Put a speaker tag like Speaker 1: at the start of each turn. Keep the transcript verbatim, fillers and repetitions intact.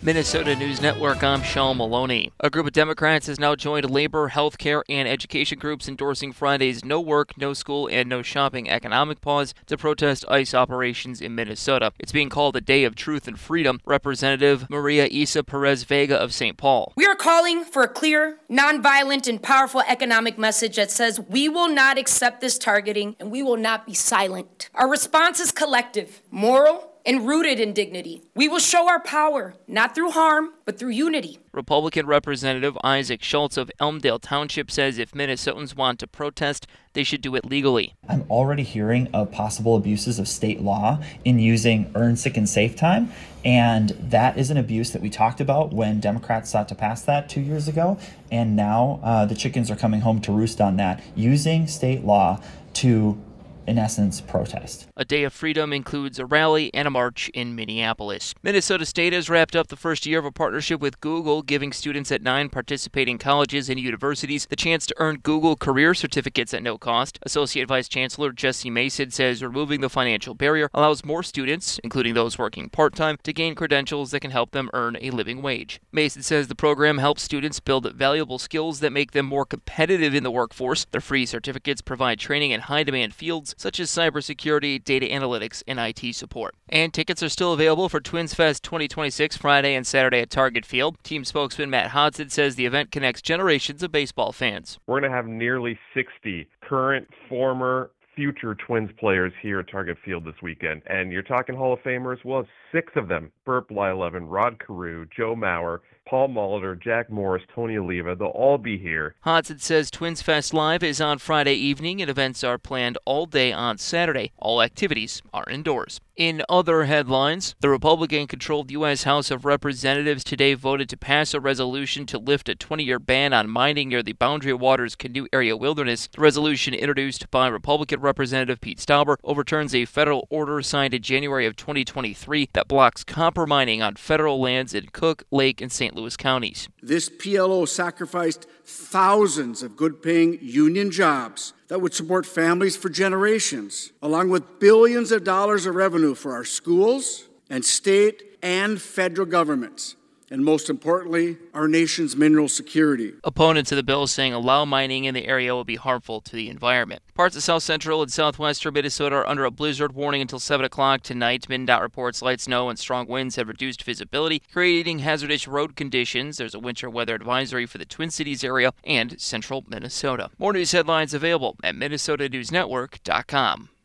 Speaker 1: Minnesota News Network, I'm Sean Maloney. A group of Democrats has now joined labor, healthcare, and education groups endorsing Friday's no work, no school, and no shopping economic pause to protest ICE operations in Minnesota. It's being called a day of truth and freedom. Representative Maria Isa Perez Vega of Saint Paul.
Speaker 2: We are calling for a clear, nonviolent, and powerful economic message that says we will not accept this targeting and we will not be silent. Our response is collective, moral, and rooted in dignity. We will show our power, not through harm, but through unity.
Speaker 1: Republican Representative Isaac Schultz of Elmdale Township says if Minnesotans want to protest, they should do it legally.
Speaker 3: I'm already hearing of possible abuses of state law in using earned sick and safe time, and that is an abuse that we talked about when Democrats sought to pass that two years ago, and now uh, the chickens are coming home to roost on that, using state law to, in essence, protest.
Speaker 1: A Day of Freedom includes a rally and a march in Minneapolis. Minnesota State has wrapped up the first year of a partnership with Google, giving students at nine participating colleges and universities the chance to earn Google career certificates at no cost. Associate Vice Chancellor Jesse Mason says removing the financial barrier allows more students, including those working part-time, to gain credentials that can help them earn a living wage. Mason says the program helps students build valuable skills that make them more competitive in the workforce. The free certificates provide training in high-demand fields such as cybersecurity, data analytics, and I T support. And tickets are still available for Twins Fest twenty twenty-six Friday and Saturday at Target Field. Team spokesman Matt Hodson says the event connects generations of baseball fans.
Speaker 4: We're going to have nearly sixty current, former, future Twins players here at Target Field this weekend. And you're talking Hall of Famers. We'll have six of them. Burt Blyleven, Rod Carew, Joe Mauer, Paul Molitor, Jack Morris, Tony Oliva. They'll all be here.
Speaker 1: Hodson says Twins Fest Live is on Friday evening and events are planned all day on Saturday. All activities are indoors. In other headlines, the Republican-controlled U S House of Representatives today voted to pass a resolution to lift a twenty-year ban on mining near the Boundary Waters Canoe Area Wilderness. The resolution, introduced by Republican Representative Pete Stauber, overturns a federal order signed in January of twenty twenty-three that blocks copper mining on federal lands in Cook, Lake, and Saint Louis counties.
Speaker 5: This P L O sacrificed thousands of good-paying union jobs that would support families for generations, along with billions of dollars of revenue for our schools and state and federal governments, and most importantly, our nation's mineral security.
Speaker 1: Opponents of the bill saying allow mining in the area will be harmful to the environment. Parts of south central and southwestern Minnesota are under a blizzard warning until seven o'clock tonight. MnDOT reports light snow and strong winds have reduced visibility, creating hazardous road conditions. There's a winter weather advisory for the Twin Cities area and central Minnesota. More news headlines available at Minnesota News Network dot com.